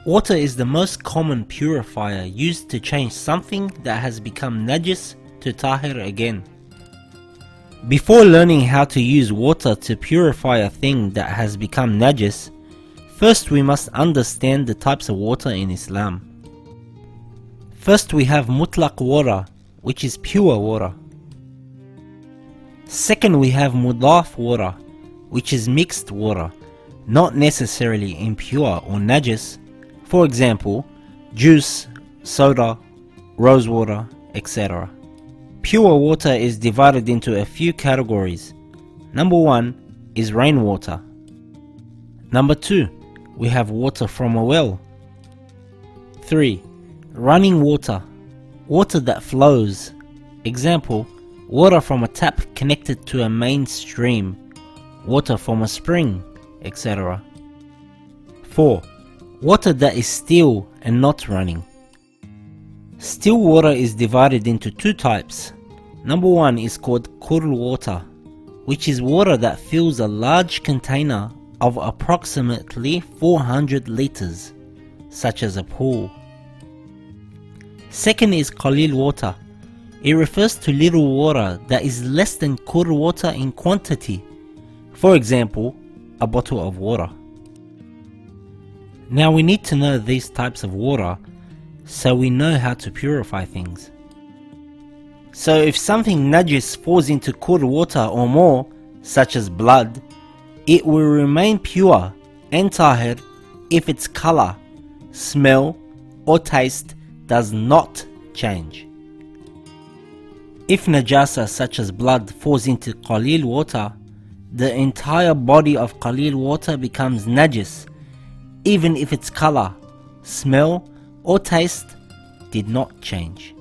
Water is the most common purifier used to change something that has become najis to tahir again. Before learning how to use water to purify a thing that has become najis, first we must understand the types of water in Islam. First we have mutlaq water, which is pure water. Second we have mudaf water, which is mixed water, not necessarily impure or najis. For example, juice, soda, rose water, etc. Pure water is divided into a few categories. Number 1 is rainwater. Number 2, we have water from a well. 3. Running water, water that flows. Example, water from a tap connected to a main stream, water from a spring, etc. 4. Water that is still and not running. Still water is divided into 2 types. Number 1 is called kurl water, which is water that fills a large container of approximately 400 liters, such as a pool. Second is qalil water. It refers to little water that is less than kurl water in quantity. For example, a bottle of water. Now we need to know these types of water so we know how to purify things. So if something najis falls into kurl water or more, such as blood, it will remain pure and tahir if its color, smell or taste does not change. If najasa such as blood falls into qalil water, the entire body of qalil water becomes najis, even if its color, smell or taste did not change.